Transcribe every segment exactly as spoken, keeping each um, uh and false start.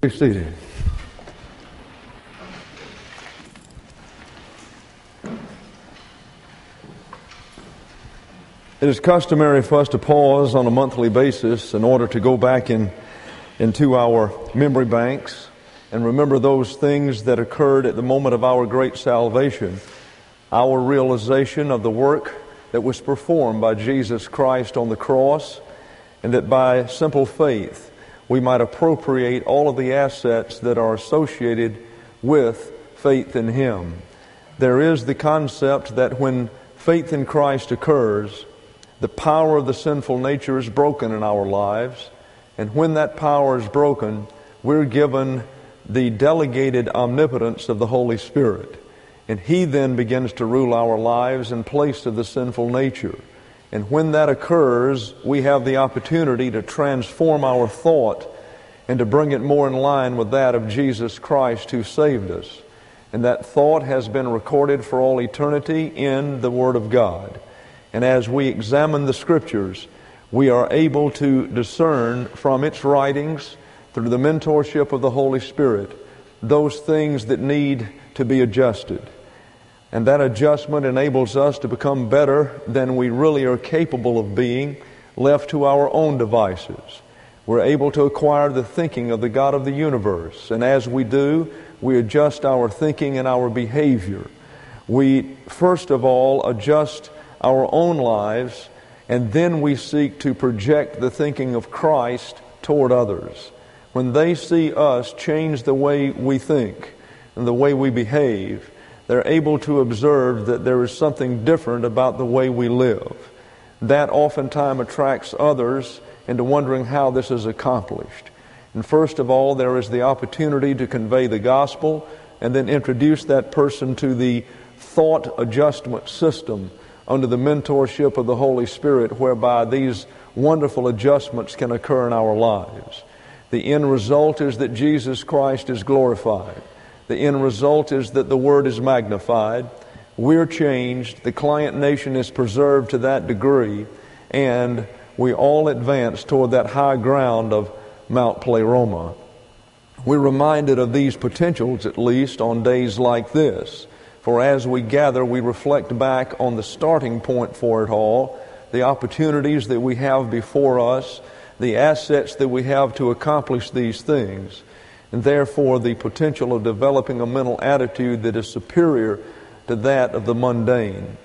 Be seated. It is customary for us to pause on a monthly basis in order to go back in into our memory banks and remember those things that occurred at the moment of our great salvation, our realization of the work that was performed by Jesus Christ on the cross, and that by simple faith we might appropriate all of the assets that are associated with faith in Him. There is the concept that when faith in Christ occurs, the power of the sinful nature is broken in our lives, and when that power is broken, we're given the delegated omnipotence of the Holy Spirit, and He then begins to rule our lives in place of the sinful nature. And when that occurs, we have the opportunity to transform our thought and to bring it more in line with that of Jesus Christ who saved us. And that thought has been recorded for all eternity in the Word of God. And as we examine the Scriptures, we are able to discern from its writings, through the mentorship of the Holy Spirit, those things that need to be adjusted. And that adjustment enables us to become better than we really are capable of being, left to our own devices. We're able to acquire the thinking of the God of the universe. And as we do, we adjust our thinking and our behavior. We, first of all, adjust our own lives, and then we seek to project the thinking of Christ toward others. When they see us change the way we think and the way we behave, they're able to observe that there is something different about the way we live. That oftentimes attracts others into wondering how this is accomplished. And first of all, there is the opportunity to convey the gospel and then introduce that person to the thought adjustment system under the mentorship of the Holy Spirit, whereby these wonderful adjustments can occur in our lives. The end result is that Jesus Christ is glorified. The end result is that the Word is magnified. We're changed. The client nation is preserved to that degree. And we all advance toward that high ground of Mount Pleroma. We're reminded of these potentials, at least, on days like this. For as we gather, we reflect back on the starting point for it all, the opportunities that we have before us, the assets that we have to accomplish these things, and therefore the potential of developing a mental attitude that is superior to that of the mundane.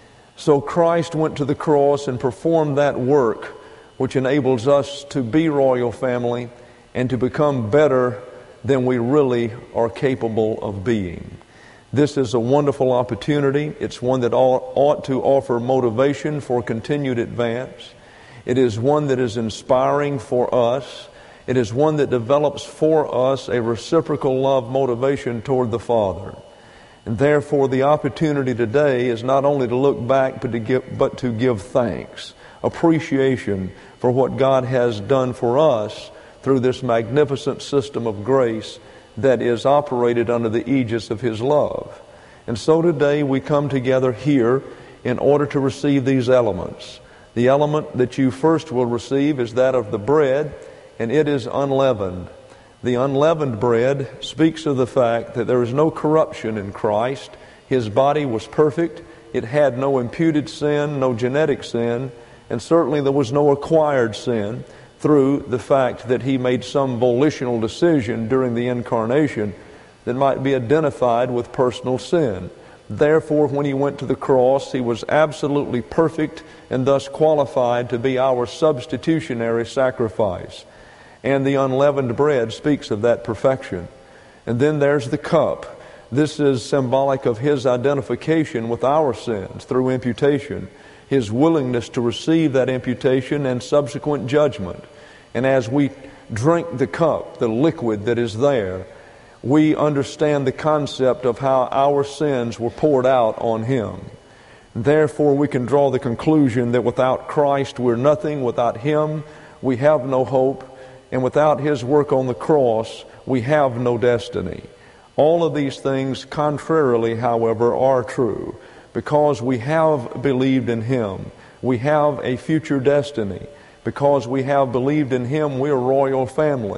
So Christ went to the cross and performed that work which enables us to be royal family and to become better than we really are capable of being. This is a wonderful opportunity. It's one that ought to offer motivation for continued advance. It is one that is inspiring for us. It is one that develops for us a reciprocal love motivation toward the Father. And therefore the opportunity today is not only to look back but to give, but to give thanks, appreciation for what God has done for us through this magnificent system of grace that is operated under the aegis of His love. And so today we come together here in order to receive these elements. The element that you first will receive is that of the bread, and it is unleavened. The unleavened bread speaks of the fact that there is no corruption in Christ. His body was perfect. It had no imputed sin, no genetic sin, and certainly there was no acquired sin through the fact that He made some volitional decision during the incarnation that might be identified with personal sin. Therefore, when He went to the cross, He was absolutely perfect and thus qualified to be our substitutionary sacrifice. And the unleavened bread speaks of that perfection. And then there's the cup. This is symbolic of His identification with our sins through imputation, His willingness to receive that imputation and subsequent judgment. And as we drink the cup, the liquid that is there, we understand the concept of how our sins were poured out on Him. Therefore, we can draw the conclusion that without Christ we're nothing, without Him we have no hope, and without His work on the cross we have no destiny. All of these things, contrarily, however, are true. Because we have believed in Him, we have a future destiny. Because we have believed in Him, we're a royal family.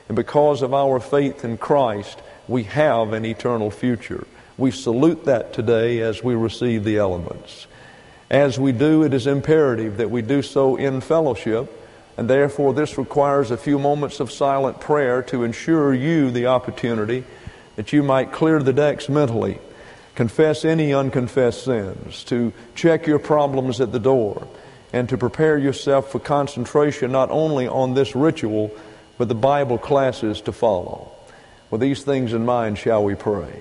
And because of our faith in Christ, we have an eternal future. We salute that today as we receive the elements. As we do, it is imperative that we do so in fellowship, and therefore this requires a few moments of silent prayer to ensure you the opportunity that you might clear the decks mentally, confess any unconfessed sins, to check your problems at the door, and to prepare yourself for concentration not only on this ritual, but the Bible classes to follow. With these things in mind, shall we pray?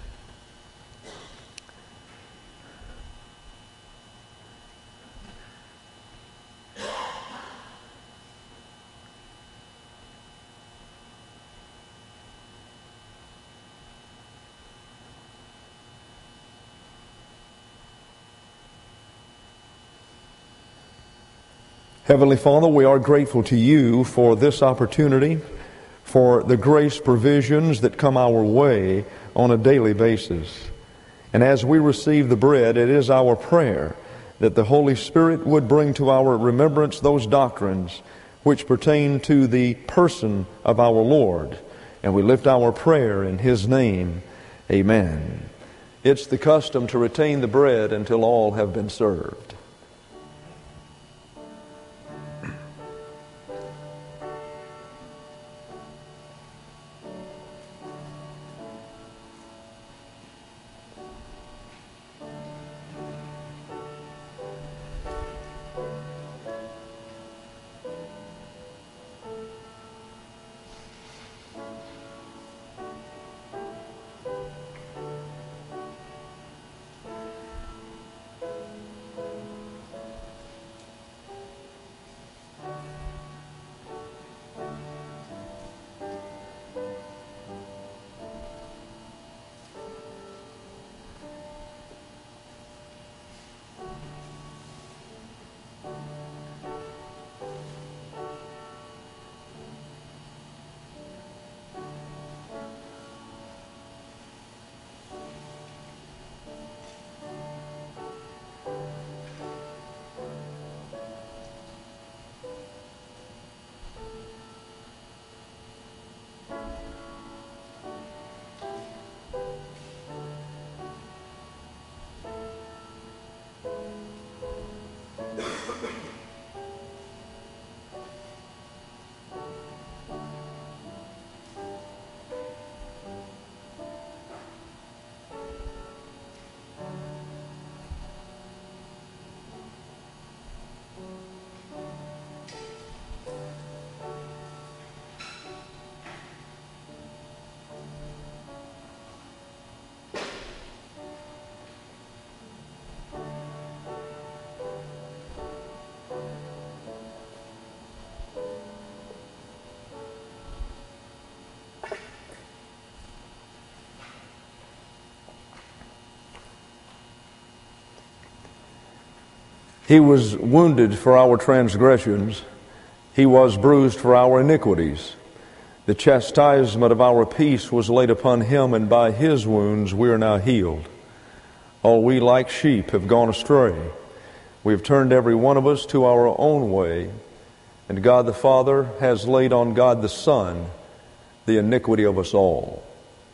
Heavenly Father, we are grateful to you for this opportunity, for the grace provisions that come our way on a daily basis. And as we receive the bread, it is our prayer that the Holy Spirit would bring to our remembrance those doctrines which pertain to the person of our Lord. And we lift our prayer in His name. Amen. It's the custom to retain the bread until all have been served. He was wounded for our transgressions. He was bruised for our iniquities. The chastisement of our peace was laid upon Him, and by His wounds we are now healed. All we like sheep have gone astray. We have turned every one of us to our own way, and God the Father has laid on God the Son the iniquity of us all.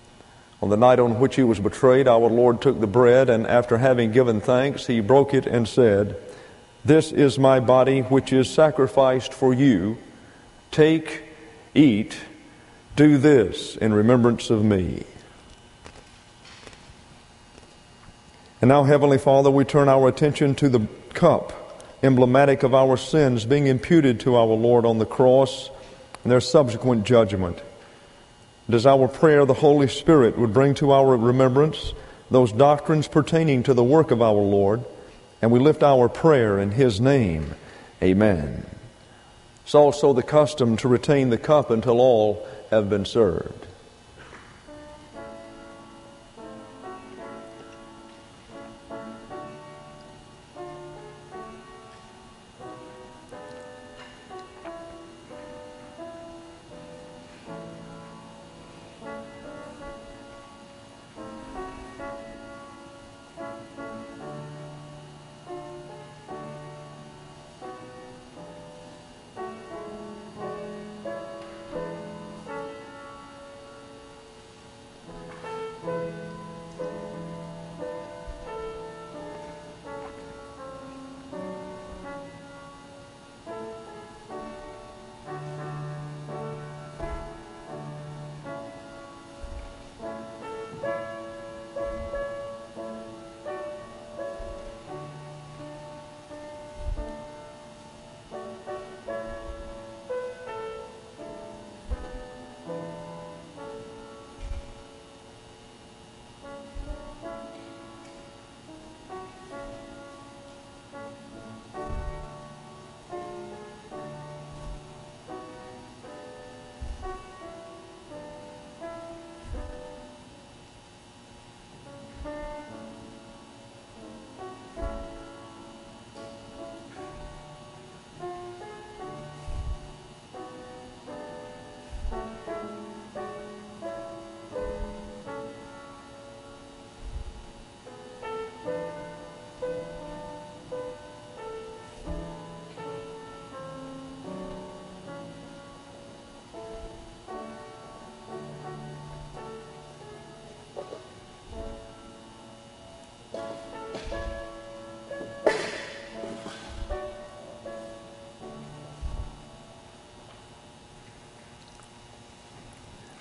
On the night on which He was betrayed, our Lord took the bread, and after having given thanks, He broke it and said, "This is my body which is sacrificed for you. Take, eat, do this in remembrance of me." And now, Heavenly Father, we turn our attention to the cup, emblematic of our sins being imputed to our Lord on the cross and their subsequent judgment. It is our prayer the Holy Spirit would bring to our remembrance those doctrines pertaining to the work of our Lord, and we lift our prayer in His name. Amen. It's also the custom to retain the cup until all have been served.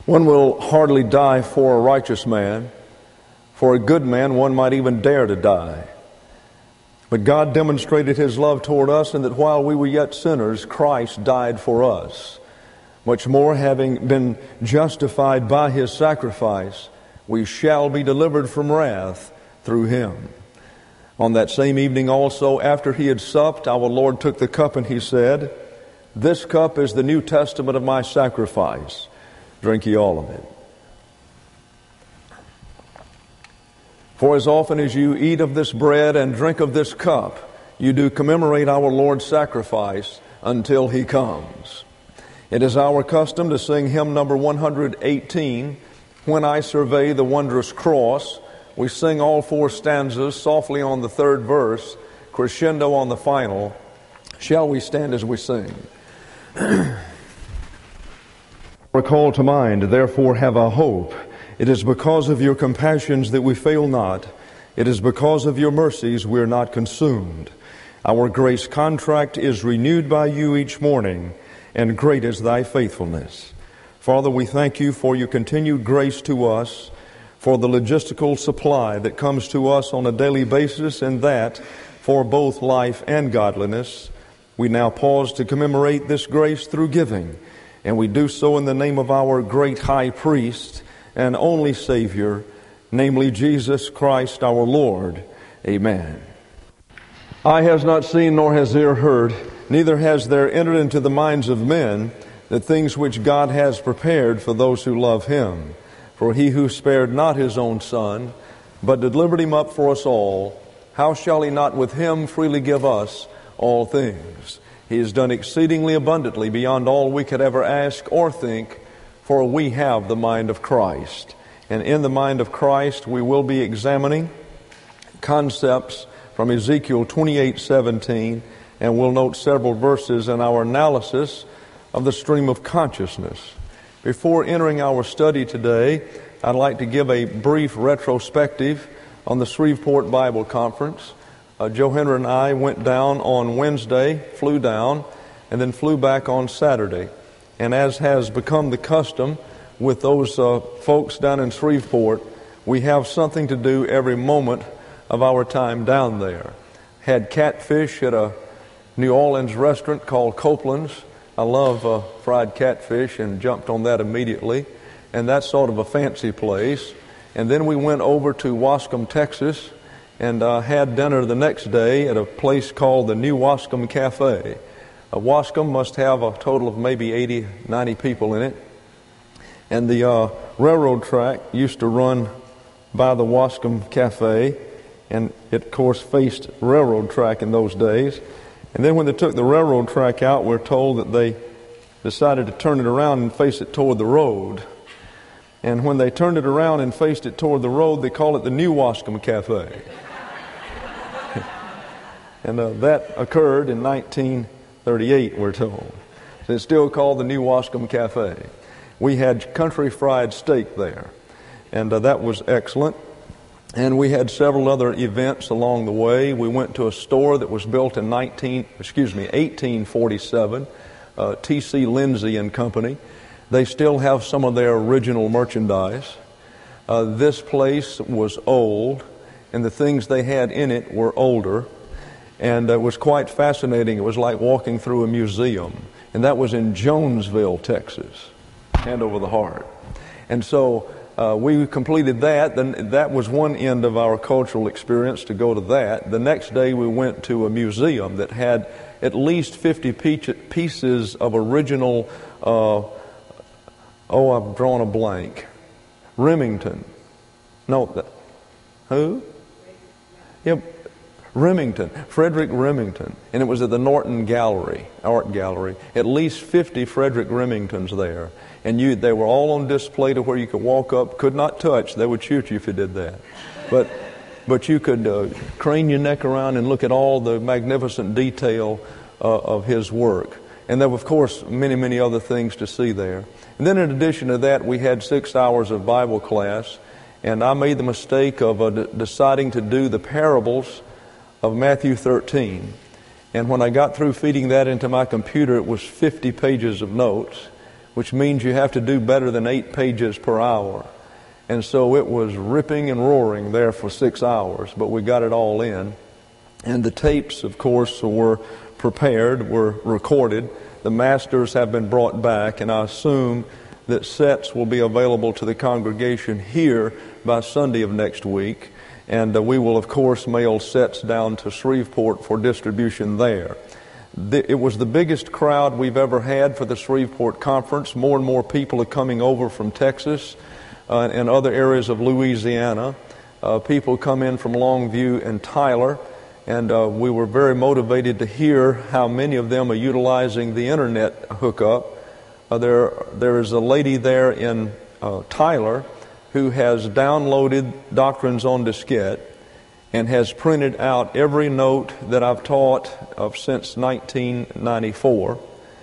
One will hardly die for a righteous man. For a good man, one might even dare to die. But God demonstrated His love toward us in that while we were yet sinners, Christ died for us. Much more, having been justified by His sacrifice, we shall be delivered from wrath through Him. On that same evening also, after He had supped, our Lord took the cup and He said, "This cup is the New Testament of my sacrifice. Drink ye all of it. For as often as you eat of this bread and drink of this cup, you do commemorate our Lord's sacrifice until He comes." It is our custom to sing hymn number one hundred eighteen, "When I Survey the Wondrous Cross." We sing all four stanzas softly on the third verse, crescendo on the final. Shall we stand as we sing? Recall to mind, therefore have a hope. It is because of your compassions that we fail not. It is because of your mercies we are not consumed. Our grace contract is renewed by you each morning, and great is thy faithfulness. Father, we thank you for your continued grace to us, for the logistical supply that comes to us on a daily basis, and that for both life and godliness. We now pause to commemorate this grace through giving, and we do so in the name of our great high priest and only Savior, namely Jesus Christ our Lord. Amen. Eye has not seen, nor has ear heard, neither has there entered into the minds of men the things which God has prepared for those who love Him. For He who spared not His own Son, but delivered Him up for us all, how shall He not with Him freely give us all things? He has done exceedingly abundantly beyond all we could ever ask or think, for we have the mind of Christ. And in the mind of Christ we will be examining concepts from Ezekiel twenty-eight seventeen, and we'll note several verses in our analysis of the stream of consciousness. Before entering our study today, I'd like to give a brief retrospective on the Shreveport Bible Conference. Uh, Joe Henry and I went down on Wednesday, flew down, and then flew back on Saturday. And as has become the custom with those uh, folks down in Shreveport, we have something to do every moment of our time down there. Had catfish at a New Orleans restaurant called Copeland's. I love uh, fried catfish and jumped on that immediately. And that's sort of a fancy place. And then we went over to Wascom, Texas, and uh, had dinner the next day at a place called the New Wascom Cafe. Uh, Wascom must have a total of maybe eighty, ninety people in it. And the uh, railroad track used to run by the Wascom Cafe, and it, of course, faced railroad track in those days. And then when they took the railroad track out, we're told that they decided to turn it around and face it toward the road. And when they turned it around and faced it toward the road, they called it the New Wascom Cafe. And uh, that occurred in nineteen thirty-eight, we're told. So it's still called the New Wascom Cafe. We had country fried steak there, and uh, that was excellent. And we had several other events along the way. We went to a store that was built in nineteen, excuse me, eighteen forty-seven, uh, T C Lindsay and Company. They still have some of their original merchandise. Uh, this place was old, and the things they had in it were older. And it was quite fascinating. It was like walking through a museum. And that was in Jonesville, Texas. Hand over the heart. And so uh, we completed that. Then that was one end of our cultural experience, to go to that. The next day we went to a museum that had at least fifty pieces of original, uh, oh, I've drawn a blank. Remington. No, that, who? Yep. Remington, Frederick Remington, and it was at the Norton Gallery, Art Gallery. At least fifty Frederick Remingtons there, and you, they were all on display to where you could walk up, could not touch. They would shoot you if you did that, but but you could uh, crane your neck around and look at all the magnificent detail uh, of his work. And there were, of course, many many other things to see there. And then in addition to that, we had six hours of Bible class, and I made the mistake of uh, d- deciding to do the parables of Matthew thirteen. And when I got through feeding that into my computer, it was fifty pages of notes, which means you have to do better than eight pages per hour. And so it was ripping and roaring there for six hours, but we got it all in. And the tapes, of course, were prepared, were recorded. The masters have been brought back, and I assume that sets will be available to the congregation here by Sunday of next week. And uh, we will, of course, mail sets down to Shreveport for distribution there. The, it was the biggest crowd we've ever had for the Shreveport Conference. More and more people are coming over from Texas uh, and other areas of Louisiana. Uh, people come in from Longview and Tyler. And uh, we were very motivated to hear how many of them are utilizing the internet hookup. Uh, there, there is a lady there in uh, Tyler who has downloaded Doctrines on Diskette and has printed out every note that I've taught of since nineteen ninety-four.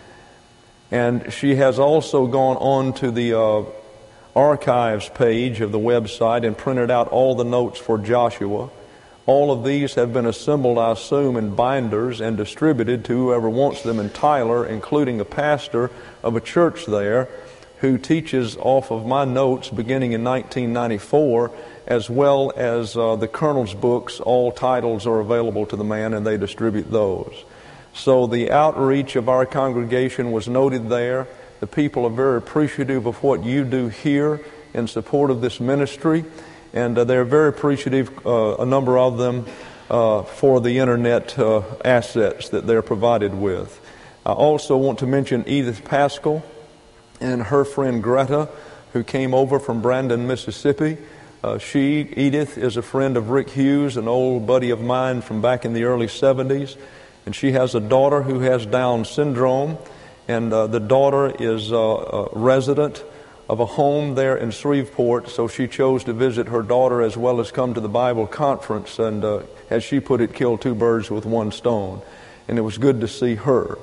And she has also gone on to the uh, archives page of the website and printed out all the notes for Joshua. All of these have been assembled, I assume, in binders and distributed to whoever wants them in Tyler, including a pastor of a church there who teaches off of my notes beginning in nineteen ninety-four, as well as uh, the Colonel's books. All titles are available to the man, and they distribute those. So the outreach of our congregation was noted there. The people are very appreciative of what you do here in support of this ministry. And uh, they're very appreciative, uh, a number of them, uh, for the internet uh, assets that they're provided with. I also want to mention Edith Pascal and her friend Greta, who came over from Brandon, Mississippi. Uh, she, Edith, is a friend of Rick Hughes, an old buddy of mine from back in the early seventies. And she has a daughter who has Down syndrome. And uh, the daughter is uh, a resident of a home there in Shreveport, so she chose to visit her daughter as well as come to the Bible conference, and uh, as she put it, kill two birds with one stone. And it was good to see her.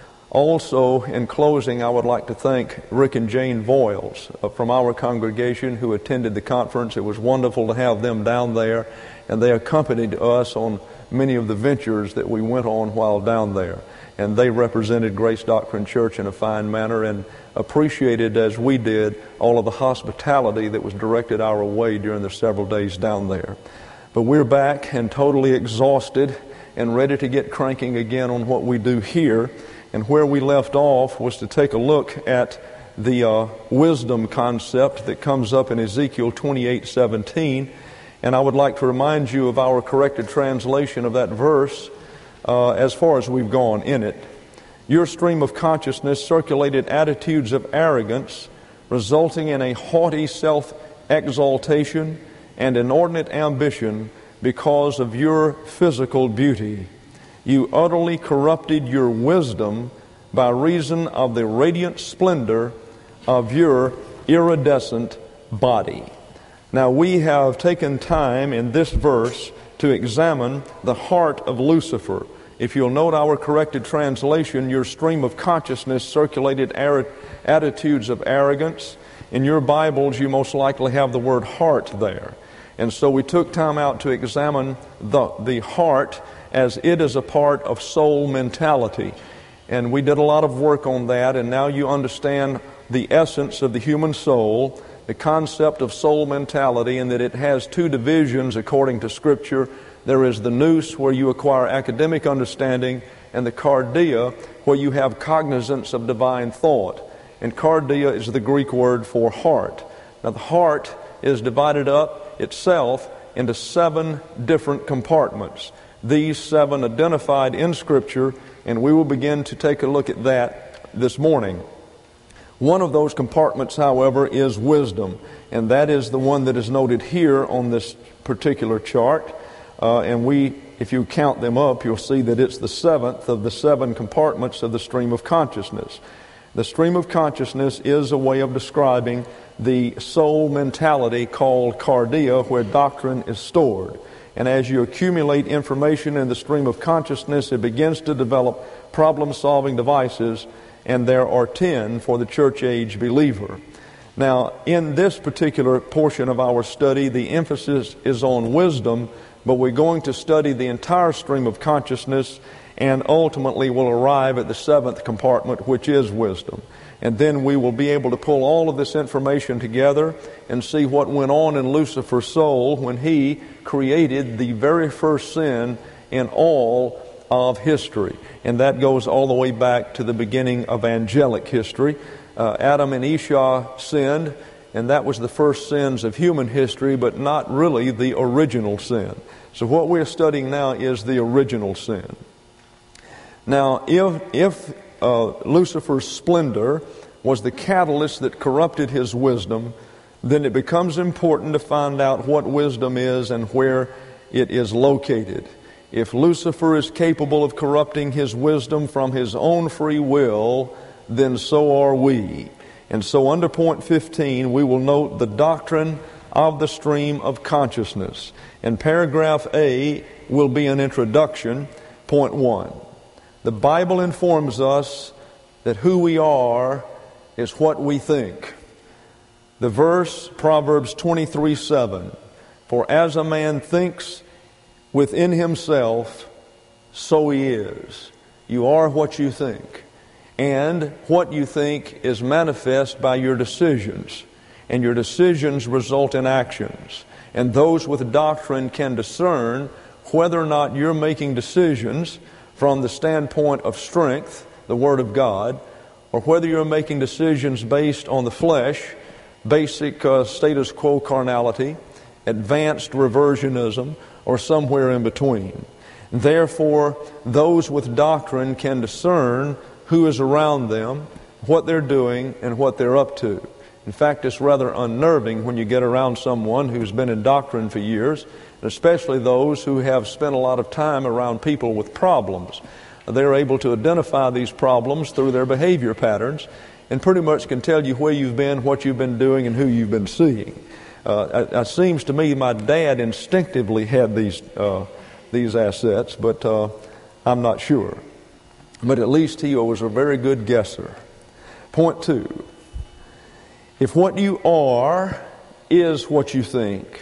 Also, in closing, I would like to thank Rick and Jane Voiles uh, from our congregation who attended the conference. It was wonderful to have them down there, and they accompanied us on many of the ventures that we went on while down there. And they represented Grace Doctrine Church in a fine manner and appreciated, as we did, all of the hospitality that was directed our way during the several days down there. But we're back and totally exhausted and ready to get cranking again on what we do here. And where we left off was to take a look at the uh, wisdom concept that comes up in Ezekiel twenty-eight seventeen. And I would like to remind you of our corrected translation of that verse. Uh, as far as we've gone in it. Your stream of consciousness circulated attitudes of arrogance, resulting in a haughty self-exaltation and inordinate ambition because of your physical beauty. You utterly corrupted your wisdom by reason of the radiant splendor of your iridescent body. Now, we have taken time in this verse to examine the heart of Lucifer. If you'll note our corrected translation, your stream of consciousness circulated ar- attitudes of arrogance. In your Bibles, you most likely have the word heart there. And so we took time out to examine the, the heart as it is a part of soul mentality. And we did a lot of work on that, and now you understand the essence of the human soul, the concept of soul mentality, and that it has two divisions according to Scripture. There is the nous, where you acquire academic understanding, and the cardia, where you have cognizance of divine thought. And cardia is the Greek word for heart. Now, the heart is divided up itself into seven different compartments. These seven identified in Scripture, and we will begin to take a look at that this morning. One of those compartments, however, is wisdom, and that is the one that is noted here on this particular chart. Uh, and we, if you count them up, you'll see that it's the seventh of the seven compartments of the stream of consciousness. The stream of consciousness is a way of describing the soul mentality called cardia, where doctrine is stored. And as you accumulate information in the stream of consciousness, it begins to develop problem-solving devices, and there are ten for the church-age believer. Now, in this particular portion of our study, the emphasis is on wisdom, but we're going to study the entire stream of consciousness, and ultimately will arrive at the seventh compartment, which is wisdom. And then we will be able to pull all of this information together and see what went on in Lucifer's soul when he created the very first sin in all of history. And that goes all the way back to the beginning of angelic history. Uh, Adam and Esau sinned, and that was the first sins of human history, but not really the original sin. So what we're studying now is the original sin. Now, if, if uh, Lucifer's splendor was the catalyst that corrupted his wisdom, then it becomes important to find out what wisdom is and where it is located. If Lucifer is capable of corrupting his wisdom from his own free will, then so are we. And so under point fifteen, we will note the doctrine of the stream of consciousness. And paragraph A will be an introduction. Point one. The Bible informs us that who we are is what we think. The verse, Proverbs twenty-three seven, for as a man thinks within himself, so he is. You are what you think. And what you think is manifest by your decisions. And your decisions result in actions. And those with doctrine can discern whether or not you're making decisions from the standpoint of strength, the Word of God, or whether you're making decisions based on the flesh, basic uh, status quo carnality, advanced reversionism, or somewhere in between. Therefore, those with doctrine can discern who is around them, what they're doing, and what they're up to. In fact, it's rather unnerving when you get around someone who's been in doctrine for years, and especially those who have spent a lot of time around people with problems. They're able to identify these problems through their behavior patterns and pretty much can tell you where you've been, what you've been doing, and who you've been seeing. Uh, it, it seems to me my dad instinctively had these uh, these assets, but uh, I'm not sure. But at least he was a very good guesser. Point two. If what you are is what you think,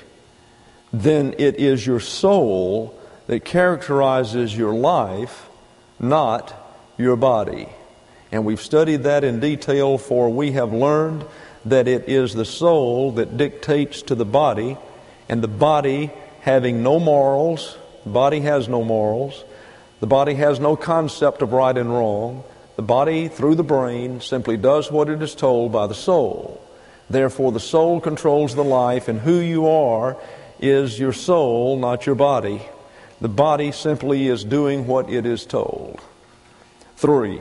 then it is your soul that characterizes your life, not your body. And we've studied that in detail, for we have learned that it is the soul that dictates to the body, and the body having no morals, the body has no morals, the body has no concept of right and wrong. The body, through the brain, simply does what it is told by the soul. Therefore, the soul controls the life, and who you are is your soul, not your body. The body simply is doing what it is told. Three,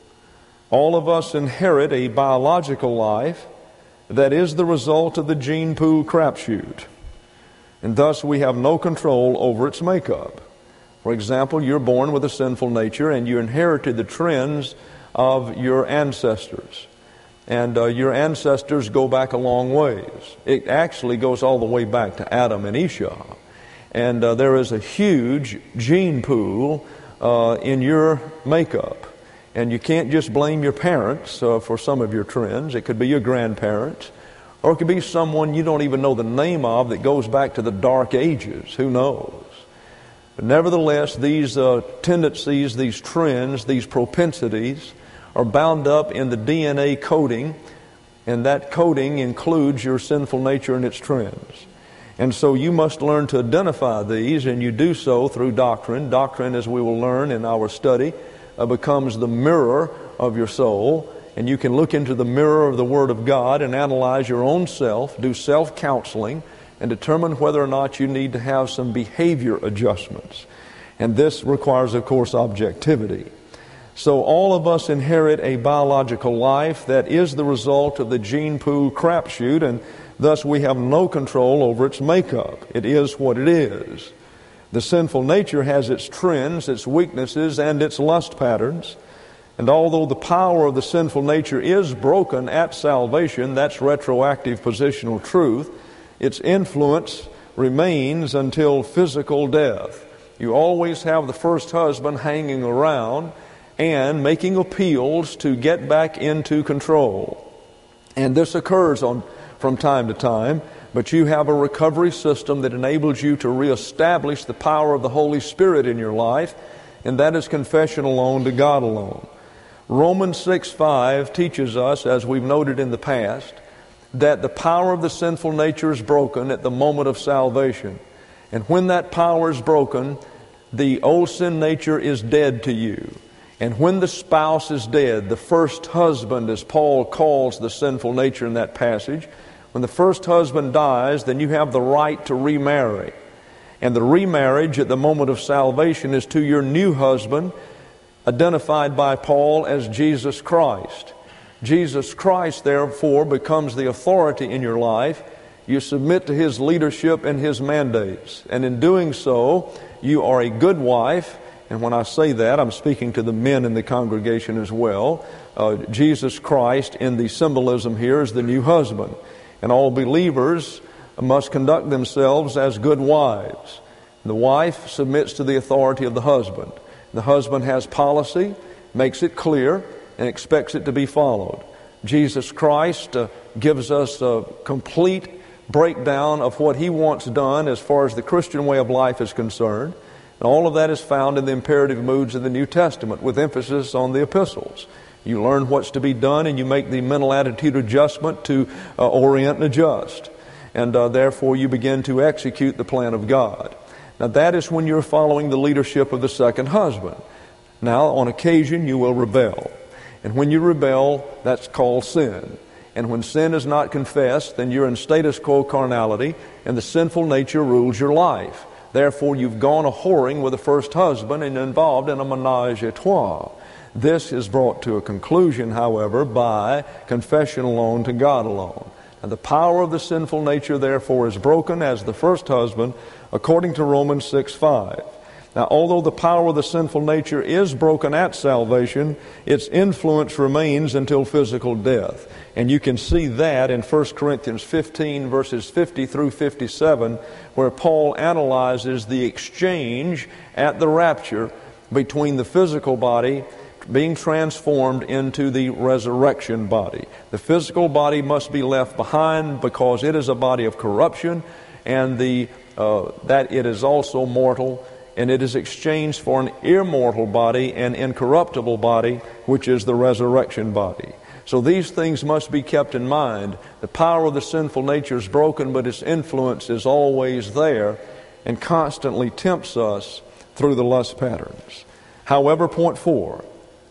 all of us inherit a biological life that is the result of the gene pool crapshoot, and thus we have no control over its makeup. For example, you're born with a sinful nature, and you inherited the trends of your ancestors. And uh, your ancestors go back a long ways. It actually goes all the way back to Adam and Esau. And uh, there is a huge gene pool uh, in your makeup. And you can't just blame your parents uh, for some of your trends. It could be your grandparents. Or it could be someone you don't even know the name of that goes back to the Dark Ages. Who knows? But nevertheless, these uh, tendencies, these trends, these propensities are bound up in the D N A coding, and that coding includes your sinful nature and its trends. And so you must learn to identify these, and you do so through doctrine. Doctrine, as we will learn in our study, uh, becomes the mirror of your soul, and you can look into the mirror of the Word of God and analyze your own self, do self-counseling, and determine whether or not you need to have some behavior adjustments. And this requires, of course, objectivity. So all of us inherit a biological life that is the result of the gene pool crapshoot, and thus we have no control over its makeup. It is what it is. The sinful nature has its trends, its weaknesses, and its lust patterns. And although the power of the sinful nature is broken at salvation, that's retroactive positional truth, its influence remains until physical death. You always have the first husband hanging around and making appeals to get back into control. And this occurs on from time to time, but you have a recovery system that enables you to reestablish the power of the Holy Spirit in your life, and that is confession alone to God alone. Romans six five teaches us, as we've noted in the past, that the power of the sinful nature is broken at the moment of salvation. And when that power is broken, the old sin nature is dead to you. And when the spouse is dead, the first husband, as Paul calls the sinful nature in that passage, when the first husband dies, then you have the right to remarry. And the remarriage at the moment of salvation is to your new husband, identified by Paul as Jesus Christ. Jesus Christ, therefore, becomes the authority in your life. You submit to His leadership and His mandates. And in doing so, you are a good wife. And when I say that, I'm speaking to the men in the congregation as well. Uh, Jesus Christ, in the symbolism here, is the new husband. And all believers must conduct themselves as good wives. The wife submits to the authority of the husband. The husband has policy, makes it clear, and expects it to be followed. Jesus Christ uh, gives us a complete breakdown of what He wants done as far as the Christian way of life is concerned. And all of that is found in the imperative moods of the New Testament, with emphasis on the epistles. You learn what's to be done, and you make the mental attitude adjustment to uh, orient and adjust. And uh, therefore you begin to execute the plan of God. Now that is when you're following the leadership of the second husband. Now on occasion you will rebel. And when you rebel, that's called sin. And when sin is not confessed, then you're in status quo carnality, and the sinful nature rules your life. Therefore, you've gone a whoring with the first husband and involved in a menage a trois. This is brought to a conclusion, however, by confession alone to God alone. And the power of the sinful nature, therefore, is broken as the first husband, according to Romans six five. Now, although the power of the sinful nature is broken at salvation, its influence remains until physical death. And you can see that in First Corinthians fifteen, verses fifty through fifty-seven, where Paul analyzes the exchange at the rapture between the physical body being transformed into the resurrection body. The physical body must be left behind because it is a body of corruption, and the uh, that it is also mortal, and it is exchanged for an immortal body, an incorruptible body, which is the resurrection body. So these things must be kept in mind. The power of the sinful nature is broken, but its influence is always there and constantly tempts us through the lust patterns. However, point four,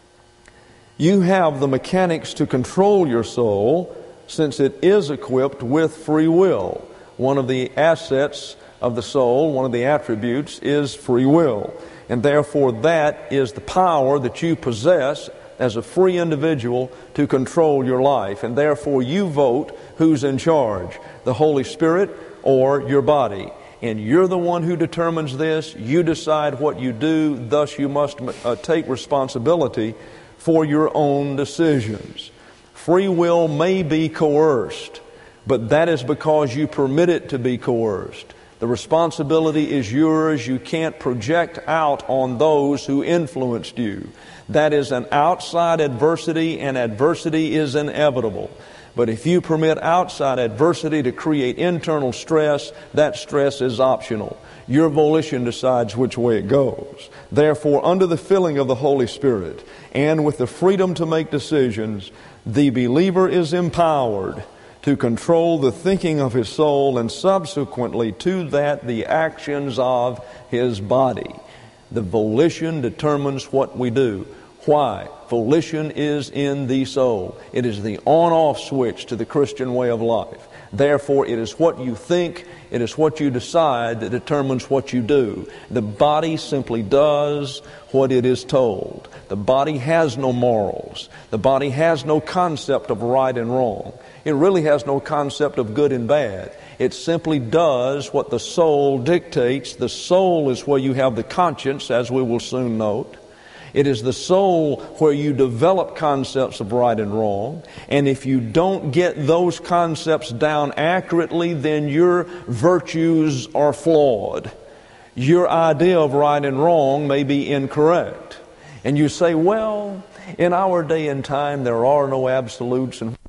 you have the mechanics to control your soul, since it is equipped with free will. One of the assets of the soul, one of the attributes, is free will. And therefore that is the power that you possess as a free individual to control your life. And therefore you vote who's in charge, the Holy Spirit or your body. And you're the one who determines this. You decide what you do. Thus you must uh, take responsibility for your own decisions. Free will may be coerced, but that is because you permit it to be coerced. The responsibility is yours. You can't project out on those who influenced you. That is an outside adversity, and adversity is inevitable. But if you permit outside adversity to create internal stress, that stress is optional. Your volition decides which way it goes. Therefore, under the filling of the Holy Spirit and with the freedom to make decisions, the believer is empowered to control the thinking of his soul, and subsequently to that the actions of his body. The volition determines what we do. Why? Volition is in the soul. It is the on-off switch to the Christian way of life. Therefore, it is what you think, it is what you decide that determines what you do. The body simply does what it is told. The body has no morals. The body has no concept of right and wrong. It really has no concept of good and bad. It simply does what the soul dictates. The soul is where you have the conscience, as we will soon note. It is the soul where you develop concepts of right and wrong. And if you don't get those concepts down accurately, then your virtues are flawed. Your idea of right and wrong may be incorrect. And you say, well, in our day and time, there are no absolutes. And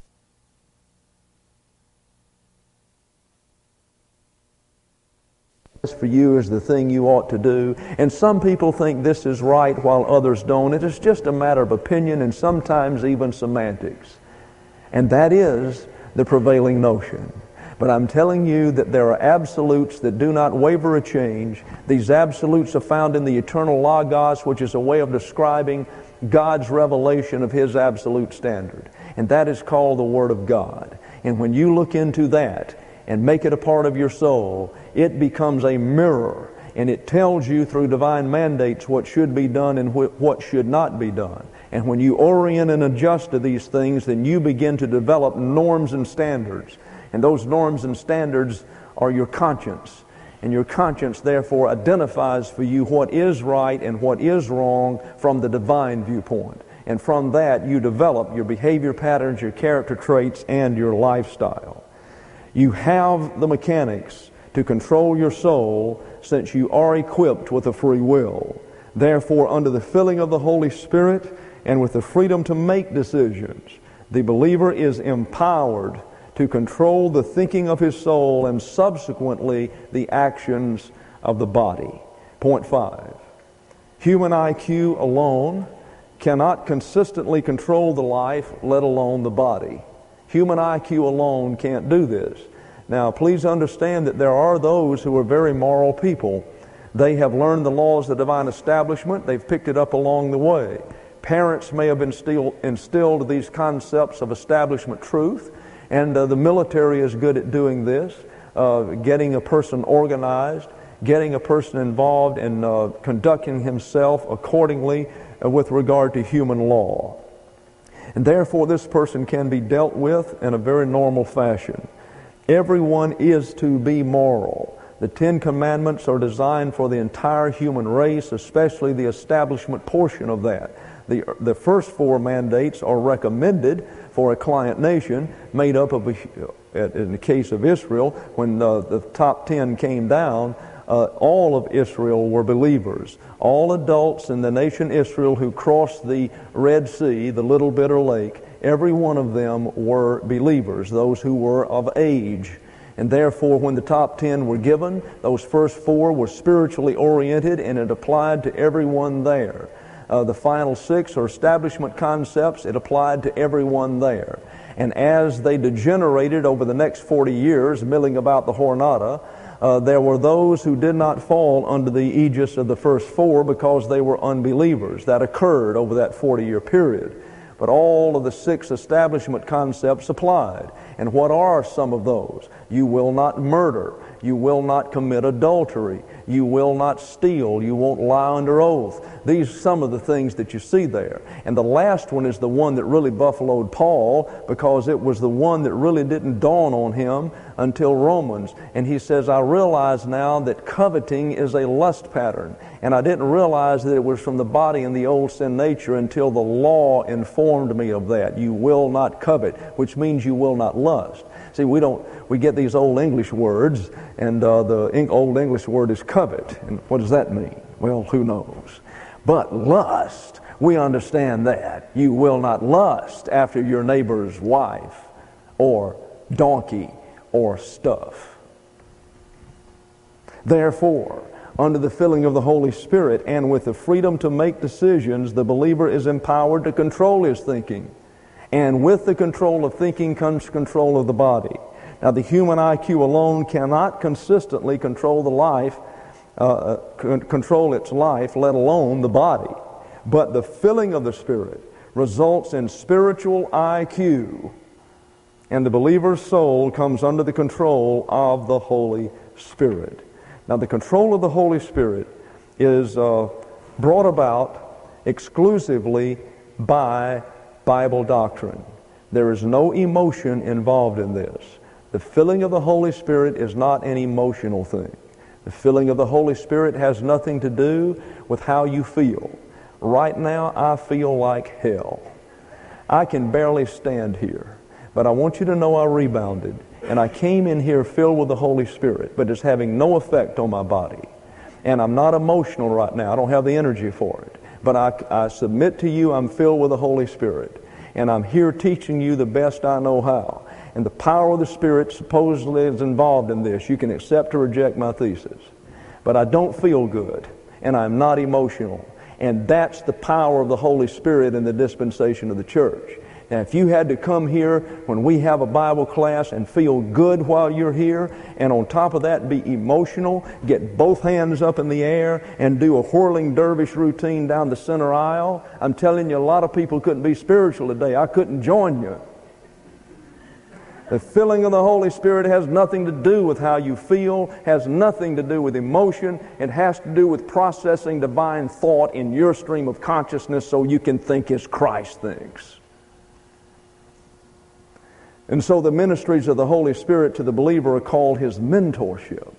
for you is the thing you ought to do. And some people think this is right while others don't. It is just a matter of opinion and sometimes even semantics. And that is the prevailing notion. But I'm telling you that there are absolutes that do not waver or change. These absolutes are found in the eternal Logos, which is a way of describing God's revelation of His absolute standard. And that is called the Word of God. And when you look into that and make it a part of your soul, it becomes a mirror, and it tells you through divine mandates what should be done and wh- what should not be done. And when you orient and adjust to these things, then you begin to develop norms and standards. And those norms and standards are your conscience. And your conscience, therefore, identifies for you what is right and what is wrong from the divine viewpoint. And from that, you develop your behavior patterns, your character traits, and your lifestyle. You have the mechanics to control your soul since you are equipped with a free will. Therefore, under the filling of the Holy Spirit and with the freedom to make decisions, the believer is empowered to control the thinking of his soul and subsequently the actions of the body. Point five. Human I Q alone cannot consistently control the life, let alone the body. Human I Q alone can't do this. Now, please understand that there are those who are very moral people. They have learned the laws of the divine establishment. They've picked it up along the way. Parents may have instilled, instilled these concepts of establishment truth. And uh, the military is good at doing this, uh, getting a person organized, getting a person involved in uh, conducting himself accordingly uh, with regard to human law. And therefore this person can be dealt with in a very normal fashion. Everyone is to be moral. The Ten Commandments are designed for the entire human race, especially the establishment portion of that. The, the first four mandates are recommended for a client nation made up of, a, in the case of Israel, when uh, the top ten came down, uh, all of Israel were believers. All adults in the nation Israel who crossed the Red Sea, the Little Bitter Lake, every one of them were believers, those who were of age. And therefore, when the top ten were given, those first four were spiritually oriented, and it applied to everyone there. Uh, the final six are establishment concepts. It applied to everyone there. And as they degenerated over the next forty years, milling about the Jornada, uh, there were those who did not fall under the aegis of the first four because they were unbelievers. That occurred over that forty-year period. But all of the six establishment concepts applied. And what are some of those? You will not murder. You will not commit adultery. You will not steal. You won't lie under oath. These are some of the things that you see there. And the last one is the one that really buffaloed Paul, because it was the one that really didn't dawn on him until Romans. And he says, I realize now that coveting is a lust pattern. And I didn't realize that it was from the body and the old sin nature until the law informed me of that. You will not covet, which means you will not lust. See, we don't, we get these old English words, and uh, the old English word is covet. And what does that mean? Well, who knows? But lust, we understand that. You will not lust after your neighbor's wife or donkey or stuff. Therefore, under the filling of the Holy Spirit and with the freedom to make decisions, the believer is empowered to control his thinking. And with the control of thinking comes control of the body. Now, the human I Q alone cannot consistently control the life, uh, c- control its life, let alone the body. But the filling of the Spirit results in spiritual I Q, and the believer's soul comes under the control of the Holy Spirit. Now, the control of the Holy Spirit is uh, brought about exclusively by Bible doctrine. There is no emotion involved in this. The filling of the Holy Spirit is not an emotional thing. The filling of the Holy Spirit has nothing to do with how you feel. Right now, I feel like hell. I can barely stand here. But I want you to know I rebounded. And I came in here filled with the Holy Spirit, but it's having no effect on my body. And I'm not emotional right now. I don't have the energy for it. But I, I submit to you, I'm filled with the Holy Spirit. And I'm here teaching you the best I know how. And the power of the Spirit supposedly is involved in this. You can accept or reject my thesis. but I don't feel good, and I'm not emotional. And that's the power of the Holy Spirit in the dispensation of the church. Now, if you had to come here when we have a Bible class and feel good while you're here, and on top of that be emotional, get both hands up in the air and do a whirling dervish routine down the center aisle, I'm telling you, a lot of people couldn't be spiritual today. I couldn't join you. The filling of the Holy Spirit has nothing to do with how you feel, has nothing to do with emotion. It has to do with processing divine thought in your stream of consciousness so you can think as Christ thinks. And so the ministries of the Holy Spirit to the believer are called His mentorship.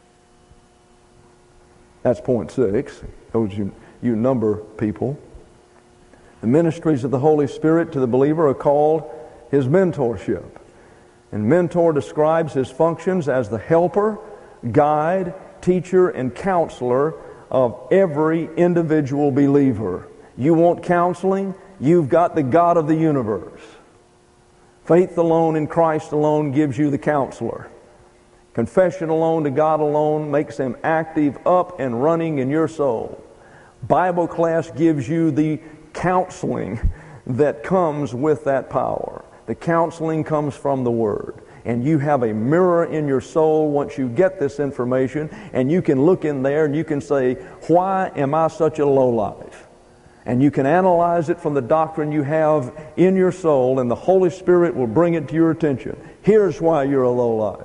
That's point six. Those you, you number people. The ministries of the Holy Spirit to the believer are called His mentorship. And mentor describes his functions as the helper, guide, teacher, and counselor of every individual believer. You want counseling? You've got the God of the universe. Faith alone in Christ alone gives you the counselor. Confession alone to God alone makes Him active, up, and running in your soul. Bible class gives you the counseling that comes with that power. The counseling comes from the Word. And you have a mirror in your soul once you get this information, and you can look in there and you can say, why am I such a lowlife? And you can analyze it from the doctrine you have in your soul, and the Holy Spirit will bring it to your attention. Here's why you're a lowlife.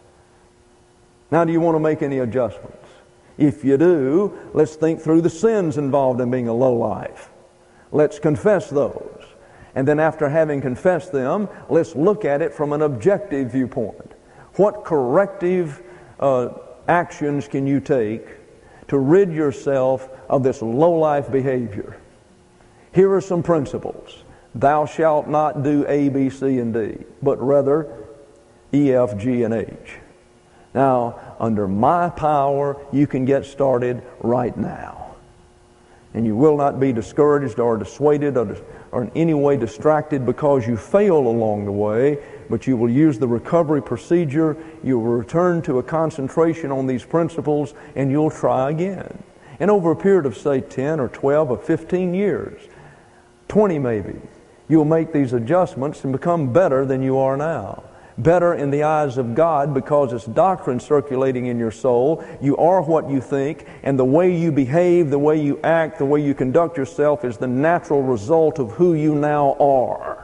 Now, do you want to make any adjustments? If you do, let's think through the sins involved in being a lowlife. Let's confess those. And then after having confessed them, let's look at it from an objective viewpoint. What corrective uh, actions can you take to rid yourself of this lowlife behavior? Here are some principles. Thou shalt not do A, B, C, and D, but rather E, F, G, and H. Now, under my power, you can get started right now. And you will not be discouraged or dissuaded or, or in any way distracted because you failed along the way, but you will use the recovery procedure, you will return to a concentration on these principles, and you'll try again. And over a period of, say, ten or twelve or fifteen years, twenty maybe, you'll make these adjustments and become better than you are now. Better in the eyes of God because it's doctrine circulating in your soul. You are what you think, and the way you behave, the way you act, the way you conduct yourself is the natural result of who you now are.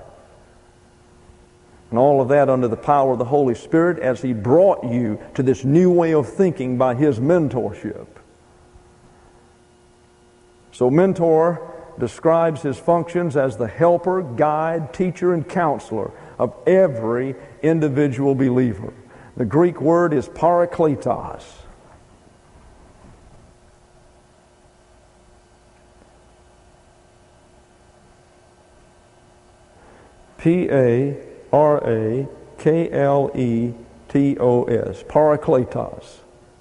And all of that under the power of the Holy Spirit as He brought you to this new way of thinking by His mentorship. So mentor describes his functions as the helper, guide, teacher, and counselor of every individual believer. The Greek word is parakletos. P A R A K L E T O S. Parakletos.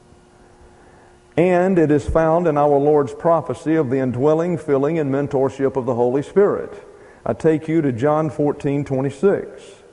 And it is found in our Lord's prophecy of the indwelling, filling, and mentorship of the Holy Spirit. I take you to John fourteen twenty-six.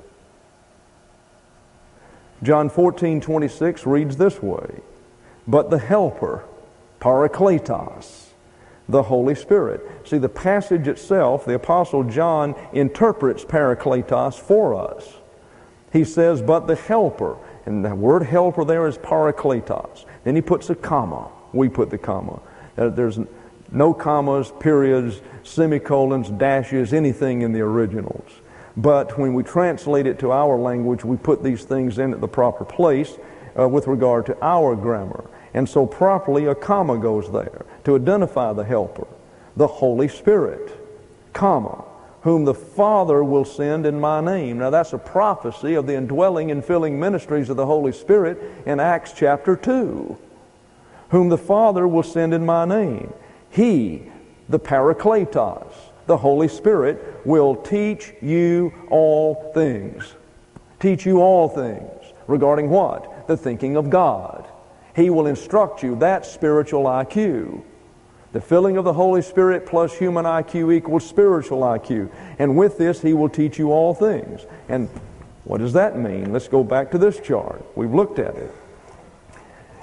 John fourteen twenty-six reads this way, but the Helper, Parakletos, the Holy Spirit. See, the passage itself, the Apostle John interprets Parakletos for us. He says, but the Helper, and the word helper there is Parakletos. Then he puts a comma. We put the comma. There's no commas, periods, semicolons, dashes, anything in the originals. But when we translate it to our language, we put these things in at the proper place uh, with regard to our grammar. And so properly a comma goes there to identify the helper, the Holy Spirit, comma, whom the Father will send in my name. Now that's a prophecy of the indwelling and filling ministries of the Holy Spirit in Acts chapter two. Whom the Father will send in my name. He, the Parakletos, the Holy Spirit, will teach you all things. Teach you all things. Regarding what? The thinking of God. He will instruct you. That's spiritual I Q. The filling of the Holy Spirit plus human I Q equals spiritual I Q. And with this, He will teach you all things. And what does that mean? Let's go back to this chart. We've looked at it.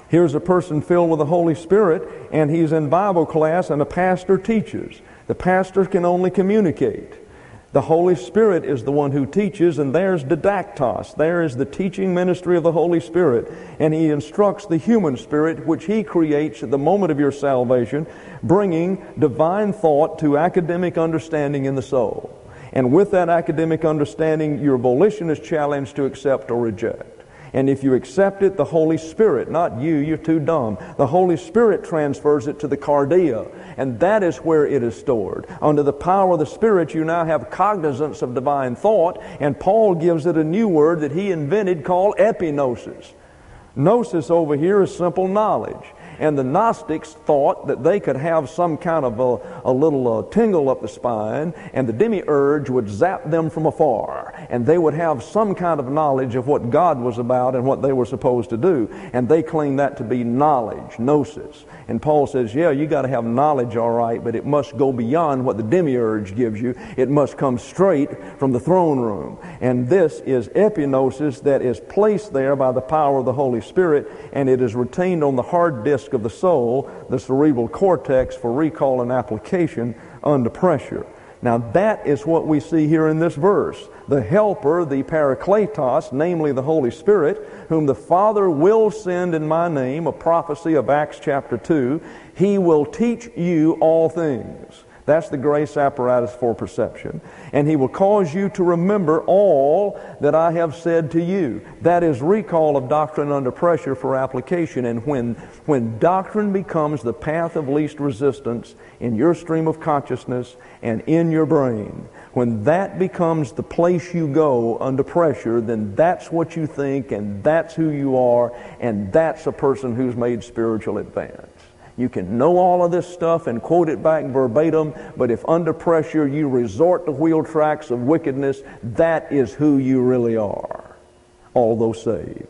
Here's a person filled with the Holy Spirit, and he's in Bible class, and a pastor teaches. The pastor can only communicate. The Holy Spirit is the one who teaches, and there's didactos. There is the teaching ministry of the Holy Spirit. And He instructs the human spirit, which He creates at the moment of your salvation, bringing divine thought to academic understanding in the soul. And with that academic understanding, your volition is challenged to accept or reject. And if you accept it, the Holy Spirit, not you, you're too dumb. The Holy Spirit transfers it to the cardia, and that is where it is stored. Under the power of the Spirit, you now have cognizance of divine thought, and Paul gives it a new word that he invented called epignosis. Gnosis over here is simple knowledge. And the Gnostics thought that they could have some kind of a, a little uh, tingle up the spine, and the demiurge would zap them from afar, and they would have some kind of knowledge of what God was about and what they were supposed to do. And they claimed that to be knowledge, gnosis. And Paul says, yeah, you got to have knowledge, all right, but it must go beyond what the demiurge gives you. It must come straight from the throne room. And this is epignosis that is placed there by the power of the Holy Spirit, and it is retained on the hard disk of the soul, the cerebral cortex, for recall and application under pressure. Now that is what we see here in this verse. The Helper, the Parakletos, namely the Holy Spirit, whom the Father will send in my name, a prophecy of Acts chapter two, He will teach you all things. That's the grace apparatus for perception. And He will cause you to remember all that I have said to you. That is recall of doctrine under pressure for application. And when, when doctrine becomes the path of least resistance in your stream of consciousness and in your brain, when that becomes the place you go under pressure, then that's what you think, and that's who you are, and that's a person who's made spiritual advance. You can know all of this stuff and quote it back verbatim, but if under pressure you resort to wheel tracks of wickedness, that is who you really are, although saved.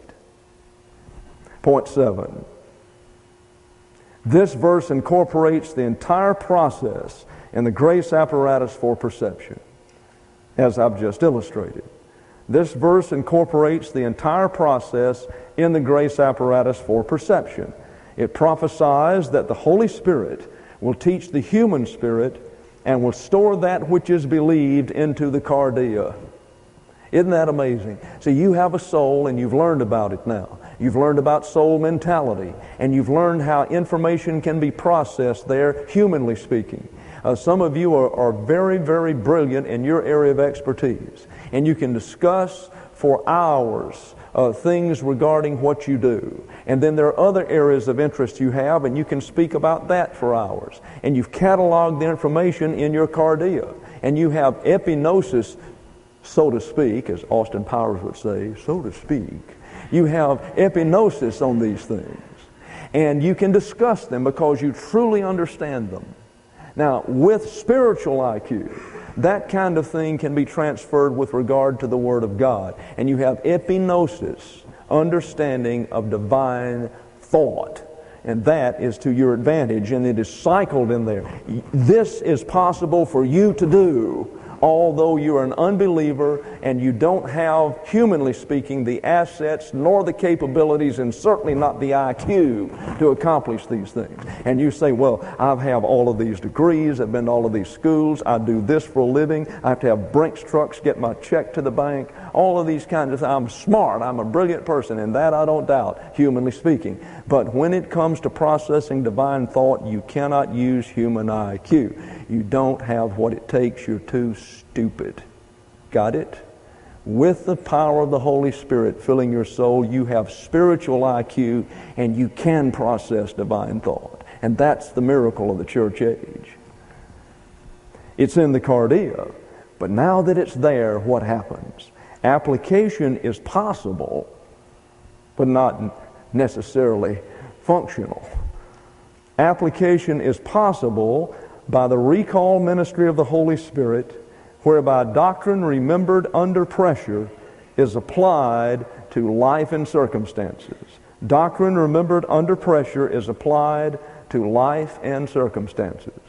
Point seven. This verse incorporates the entire process in the grace apparatus for perception, as I've just illustrated. This verse incorporates the entire process in the grace apparatus for perception. It prophesies that the Holy Spirit will teach the human spirit and will store that which is believed into the cardia. Isn't that amazing? See, you have a soul, and you've learned about it now. You've learned about soul mentality, and you've learned how information can be processed there, humanly speaking. Uh, some of you are, are very, very brilliant in your area of expertise, and you can discuss for hours Uh, things regarding what you do. And then there are other areas of interest you have, and you can speak about that for hours. And you've cataloged the information in your cardia. And you have epignosis, so to speak, as Austin Powers would say, so to speak. You have epignosis on these things. And you can discuss them because you truly understand them. Now, with spiritual I Q, that kind of thing can be transferred with regard to the Word of God. And you have epignosis, understanding of divine thought. And that is to your advantage, and it is cycled in there. This is possible for you to do, although you are an unbeliever and you don't have, humanly speaking, the assets nor the capabilities, and certainly not the I Q to accomplish these things. And you say, well, I have all of these degrees, I've been to all of these schools, I do this for a living, I have to have Brinks trucks, get my check to the bank, all of these kinds of things. I'm smart, I'm a brilliant person, and that I don't doubt, humanly speaking. But when it comes to processing divine thought, you cannot use human I Q. You don't have what it takes, you're too stupid. Got it? With the power of the Holy Spirit filling your soul, you have spiritual I Q, and you can process divine thought. And that's the miracle of the church age. It's in the cardia, but now that it's there, what happens? Application is possible, but not necessarily functional. Application is possible by the recall ministry of the Holy Spirit, whereby doctrine remembered under pressure is applied to life and circumstances. Doctrine remembered under pressure is applied to life and circumstances.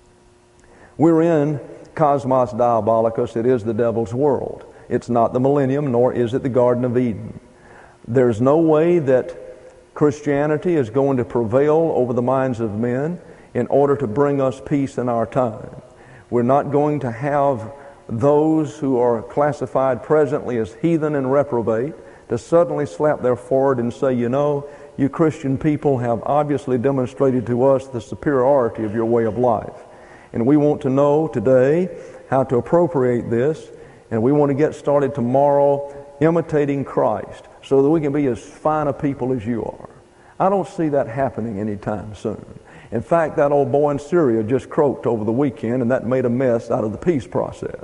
We're in Cosmos Diabolicus. It is the devil's world. It's not the millennium, nor is it the Garden of Eden. There's no way that Christianity is going to prevail over the minds of men in order to bring us peace in our time. We're not going to have those who are classified presently as heathen and reprobate to suddenly slap their forehead and say, you know, you Christian people have obviously demonstrated to us the superiority of your way of life. And we want to know today how to appropriate this, and we want to get started tomorrow imitating Christ so that we can be as fine a people as you are. I don't see that happening anytime soon. In fact, that old boy in Syria just croaked over the weekend, and that made a mess out of the peace process.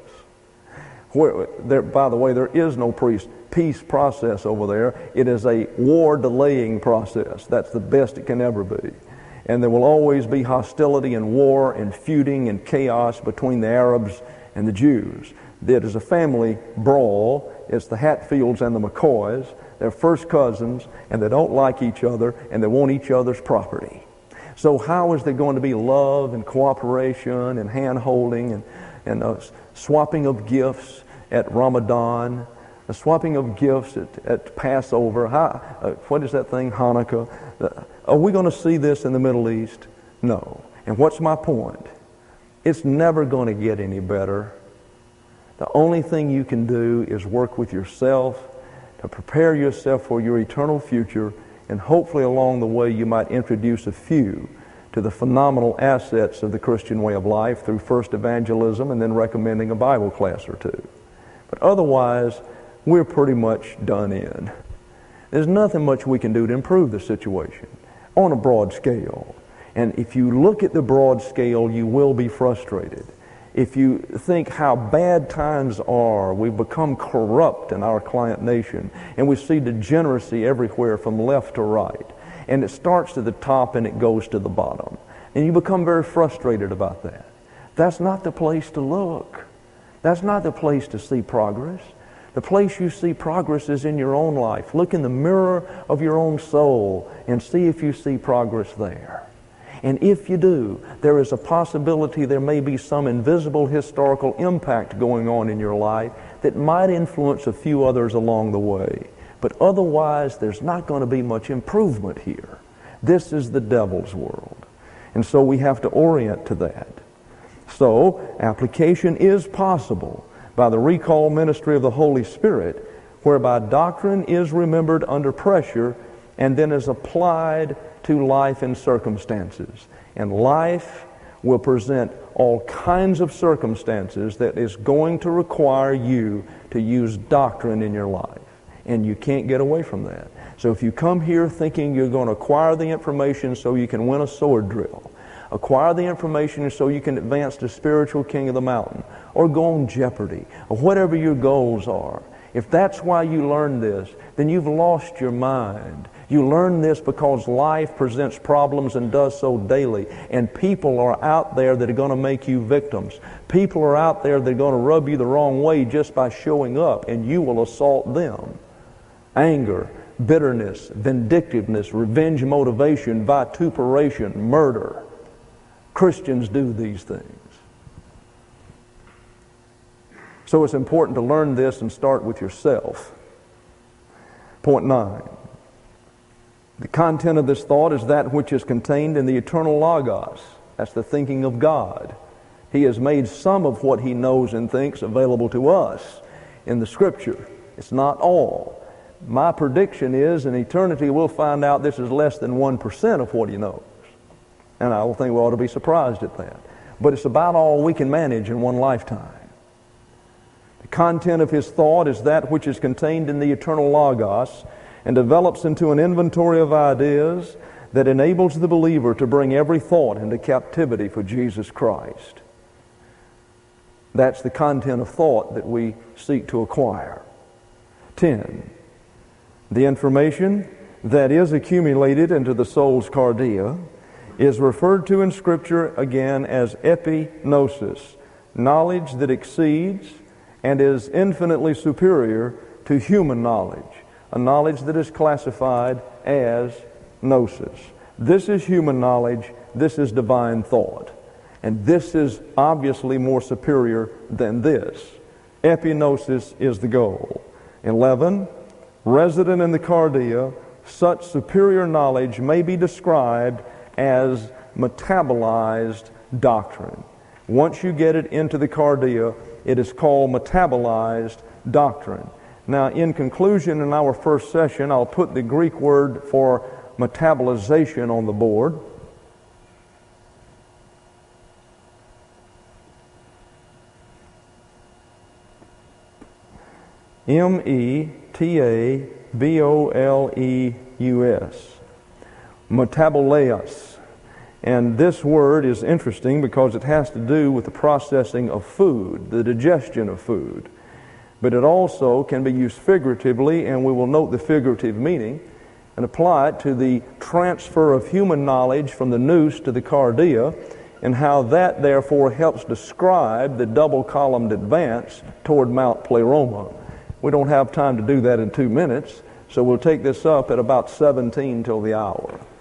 Where, there, by the way, there is no peace, peace process over there. It is a war-delaying process. That's the best it can ever be. And there will always be hostility and war and feuding and chaos between the Arabs and the Jews. It is a family brawl. It's the Hatfields and the McCoys. They're first cousins, and they don't like each other, and they want each other's property. So how is there going to be love and cooperation and hand-holding and, and uh, swapping of gifts at Ramadan, the swapping of gifts at, at Passover? How, uh, what is that thing, Hanukkah? Uh, are we going to see this in the Middle East? No. And what's my point? It's never going to get any better. The only thing you can do is work with yourself to prepare yourself for your eternal future, and hopefully along the way you might introduce a few to the phenomenal assets of the Christian way of life through first evangelism and then recommending a Bible class or two. But otherwise, we're pretty much done in. There's nothing much we can do to improve the situation on a broad scale. And if you look at the broad scale, you will be frustrated. If you think how bad times are, we've become corrupt in our client nation, and we see degeneracy everywhere from left to right. And it starts at the top and it goes to the bottom. And you become very frustrated about that. That's not the place to look. That's not the place to see progress. The place you see progress is in your own life. Look in the mirror of your own soul and see if you see progress there. And if you do, there is a possibility there may be some invisible historical impact going on in your life that might influence a few others along the way. But otherwise, there's not going to be much improvement here. This is the devil's world. And so we have to orient to that. So, application is possible by the recall ministry of the Holy Spirit, whereby doctrine is remembered under pressure and then is applied to life and circumstances. And life will present all kinds of circumstances that is going to require you to use doctrine in your life. And you can't get away from that. So if you come here thinking you're going to acquire the information so you can win a sword drill, acquire the information so you can advance to spiritual king of the mountain, or go on Jeopardy, or whatever your goals are, if that's why you learn this, then you've lost your mind. You learn this because life presents problems and does so daily. And people are out there that are going to make you victims. People are out there that are going to rub you the wrong way just by showing up, and you will assault them. Anger, bitterness, vindictiveness, revenge motivation, vituperation, murder. Christians do these things. So it's important to learn this and start with yourself. Point nine. The content of this thought is that which is contained in the eternal Logos. That's the thinking of God. He has made some of what He knows and thinks available to us in the Scripture. It's not all. My prediction is in eternity we'll find out this is less than one percent of what He knows. And I don't think we ought to be surprised at that. But it's about all we can manage in one lifetime. The content of His thought is that which is contained in the eternal Logos and develops into an inventory of ideas that enables the believer to bring every thought into captivity for Jesus Christ. That's the content of thought that we seek to acquire. ten. The information that is accumulated into the soul's cardia is referred to in Scripture again as epignosis, knowledge that exceeds and is infinitely superior to human knowledge, a knowledge that is classified as gnosis. This is human knowledge, this is divine thought, and this is obviously more superior than this. Epignosis is the goal. eleven. Resident in the cardia, such superior knowledge may be described as metabolized doctrine. Once you get it into the cardia, it is called metabolized doctrine. Now, in conclusion, in our first session, I'll put the Greek word for metabolization on the board. M E T A B O L E U S. Metaboleos. And this word is interesting because it has to do with the processing of food, the digestion of food. But it also can be used figuratively, and we will note the figurative meaning and apply it to the transfer of human knowledge from the nous to the cardia, and how that therefore helps describe the double-columned advance toward Mount Pleroma. We don't have time to do that in two minutes, so we'll take this up at about seventeen till the hour.